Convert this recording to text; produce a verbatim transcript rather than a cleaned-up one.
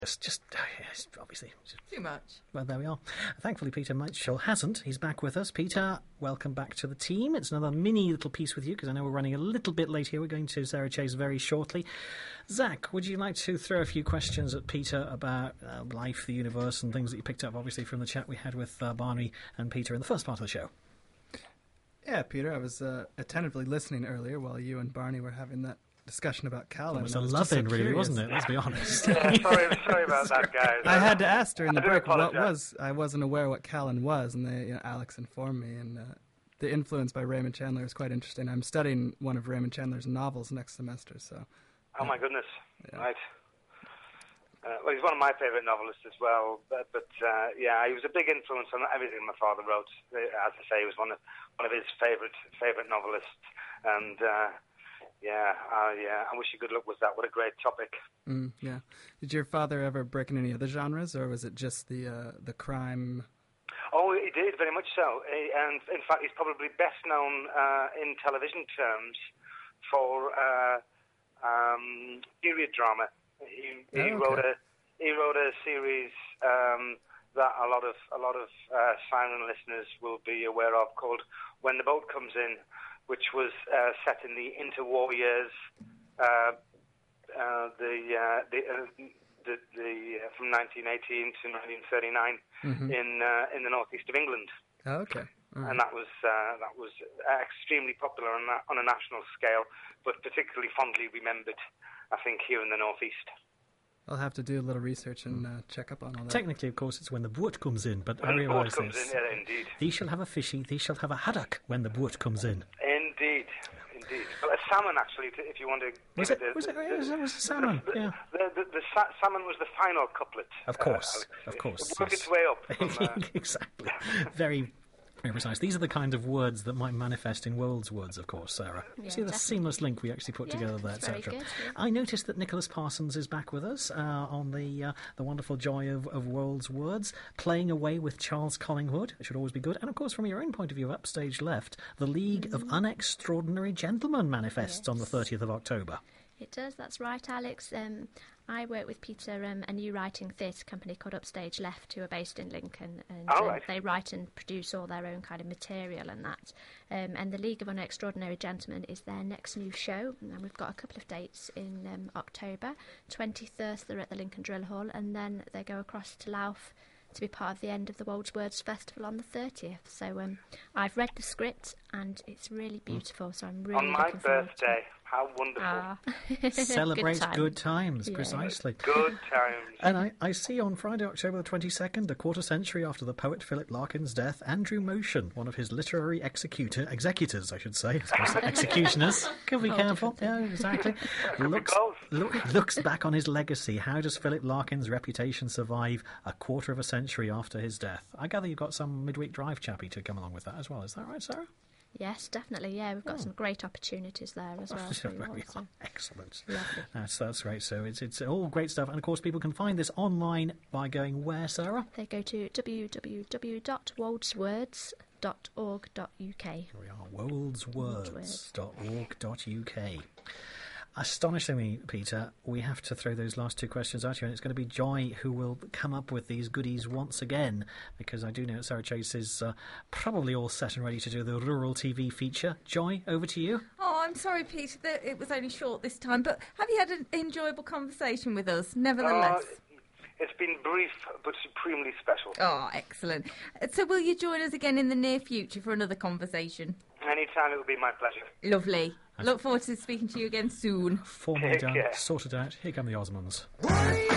It's just, yes, obviously. Just, Too much. Well, there we are. Thankfully, Peter Mitchell hasn't. He's back with us. Peter, welcome back to the team. It's another mini little piece with you, because I know we're running a little bit late here. We're going to Sarah Chase very shortly. Zach, would you like to throw a few questions at Peter about uh, life, the universe, and things that you picked up, obviously, from the chat we had with uh, Barney and Peter in the first part of the show? Yeah, Peter, I was uh, attentively listening earlier while you and Barney were having that discussion about Callan. It was a love-in, really, curious. wasn't it? Let's be honest. Yeah, sorry, sorry about that, guys. I had to ask during the I break what was. I wasn't aware what Callan was, and they, you know, Alex informed me. And uh, the influence by Raymond Chandler is quite interesting. I'm studying one of Raymond Chandler's novels next semester. So. Oh my goodness! Yeah. Right. Uh, well, he's one of my favourite novelists as well. But, but uh, yeah, he was a big influence on everything my father wrote. As I say, he was one of one of his favourite favourite novelists, and. Uh, Yeah, uh, yeah. I wish you good luck with that. What a great topic. Mm, yeah. Did your father ever break in any other genres, or was it just the uh, the crime? Oh, he did, very much so. He, and in fact, he's probably best known uh, in television terms for uh, um, period drama. He, he oh, okay. wrote a he wrote a series um, that a lot of a lot of uh, Siren listeners will be aware of, called When the Boat Comes In, which was uh, set in the interwar years, uh, uh, the uh, the, uh, the, the uh, from nineteen eighteen to nineteen thirty-nine mm-hmm. in uh, in the northeast of England. Oh, okay, right. And that was uh, that was extremely popular on a, on a national scale, but particularly fondly remembered, I think, here in the northeast. I'll have to do a little research and uh, check up on all that. Technically, of course, it's when the boat comes in, but when I the boat realise comes this. in, yeah, indeed. Thee shall have a fishy, thee shall have a haddock when the boat comes in. Indeed, indeed. Well, a salmon, actually, if you want to... Was it, the, was, it, the, was it was a salmon? The, yeah. The, the, the sa- salmon was the final couplet. Of course, uh, of course. It worked its way up. From, uh... exactly. Very... Very precise. These are the kind of words that might manifest in World's Words, of course, Sarah. Yeah, you see the definitely. seamless link we actually put yeah, together there, et cetera. Yeah. I noticed that Nicholas Parsons is back with us uh, on the uh, the wonderful joy of, of World's Words, playing away with Charles Collingwood. It should always be good. And, of course, from your own point of view, upstage left, the League mm. of Unextraordinary Gentlemen manifests yes. on the thirtieth of October. It does, that's right, Alex. Um, I work with Peter, um, a new writing theatre company called Upstage Left, who are based in Lincoln, and oh, um, right. they write and produce all their own kind of material and that. Um, and the League of Unextraordinary Gentlemen is their next new show, and we've got a couple of dates in um, October. twenty-third, they're at the Lincoln Drill Hall, and then they go across to Louth to be part of the end of the World's Words Festival on the thirtieth. So um, I've read the script, and it's really beautiful, so I'm really on my looking forward birthday. to it. How wonderful. Ah. Celebrate good, time. good times, yeah. precisely. Good times. And I, I see on Friday, October the twenty-second, a quarter century after the poet Philip Larkin's death, Andrew Motion, one of his literary executor, executors, I should say, executioners, could be oh, careful, yeah, exactly, looks, look, looks back on his legacy. How does Philip Larkin's reputation survive a quarter of a century after his death? I gather you've got some midweek drive chappy to come along with that as well, is that right, Sarah? Yes, definitely, yeah. We've got oh. some great opportunities there as well. Oh, very so. Excellent. Lovely. That's, that's great. So it's it's all great stuff. And, of course, people can find this online by going where, Sarah? They go to w w w dot woldswords dot org dot u k. Here we are, woldswords dot org dot u k. Astonishingly, Peter, we have to throw those last two questions at you, and it's going to be Joy who will come up with these goodies once again, because I do know that Sarah Chase is uh, probably all set and ready to do the rural T V feature. Joy, over to you. Oh, I'm sorry, Peter, that it was only short this time, but have you had an enjoyable conversation with us, nevertheless? Uh, it's been brief, but supremely special. Oh, excellent. So will you join us again in the near future for another conversation? Anytime, it will be my pleasure. Lovely. Look forward to speaking to you again soon. Formally done, sorted out. Here come the Osmonds.